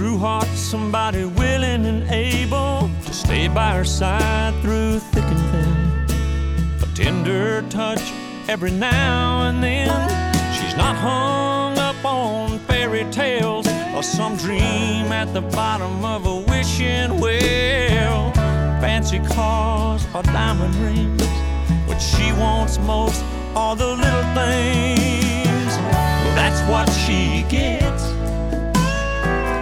true heart, somebody willing and able to stay by her side through thick and thin. A tender touch every now and then. She's not hung up on fairy tales or some dream at the bottom of a wishing well. Fancy cars or diamond rings, what she wants most are the little things. Well, that's what she gets.